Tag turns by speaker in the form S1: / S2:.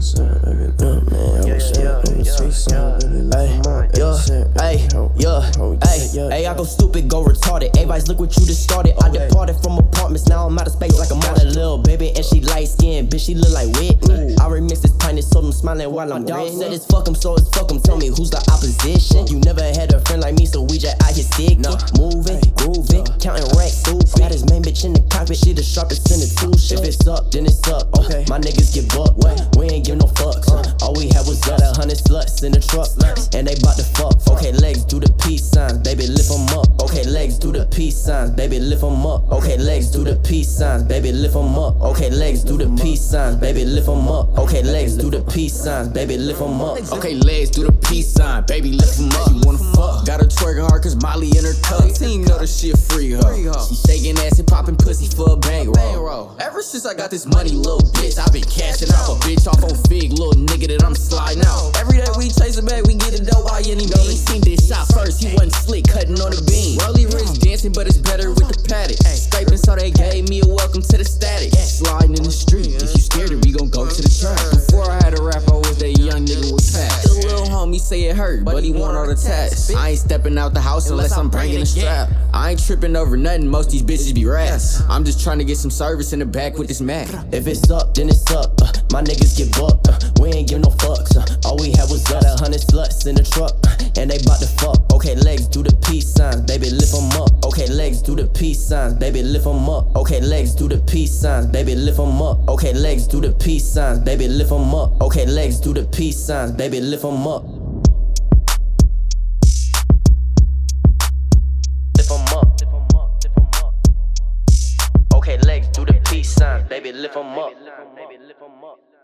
S1: Hey, I go stupid, go retarded. Everybody's look what you just started. I departed from apartments, now I'm out of space like I'm out of little baby, and she light skinned, bitch, she look like Whitney. I remix this pint and sold them smiling while I'm dog said it's fuck 'em, so it's fuck 'em. Tell me who's the opposition? You never had a friend like me, so we just out here sticking, moving, grooving, counting racks, stupid. Got his main bitch in the cockpit, she the sharpest in the tool shit. If it's up, then it's up. Okay, my niggas get bucked. We ain't give no fucks. All we had was got 100 sluts in the truck, and they bout to fuck. Okay, legs do the peace signs, baby, lift 'em up. Okay, legs do the peace signs, baby, lift 'em up. Okay, legs do the peace signs, baby, lift 'em up. Okay, legs do the peace signs, baby, lift 'em up. Okay, legs do the peace signs, baby, lift 'em up.
S2: Okay, legs do the peace sign, baby, lift 'em up. You wanna fuck? Got her twerking hard cause Molly in her cup. Team know that she a free hoe. She shaking ass and popping pussy for a bankroll. Ever since I got this money, little bitch, I been cashing out. A bitch off on Fig, little nigga that I'm sliding out. Every day we chase a bag, we get it dope by any means. He seen this shot first, he wasn't slick, cutting on the beam. Rolly wrist dancing, but it's better with the paddock. Scraping, so they gave me a welcome to the static. Sliding in the street, if you scared it, we gon' go to the track. Before I had a rap, I was that young nigga with pass. The little homie say it hurt, but he want all the tats. I ain't stepping out the house unless I'm bringing a strap. I ain't tripping over nothing, most these bitches be rats. I'm just trying to get some service in the back with this Mac.
S1: If it's up, then it's up. My niggas get bucked. We ain't give no fucks. All we had was got 100 sluts in the truck, and they bout to fuck. Okay, legs do the peace signs, baby, lift 'em up. Okay, legs do the peace signs, baby, lift 'em up. Okay, legs do the peace signs, baby, lift 'em up. Okay, legs do the peace signs, baby, lift 'em up. Okay, legs do the peace signs, baby, lift 'em up. Lift 'em up. Okay, legs do the peace signs, baby, lift 'em up.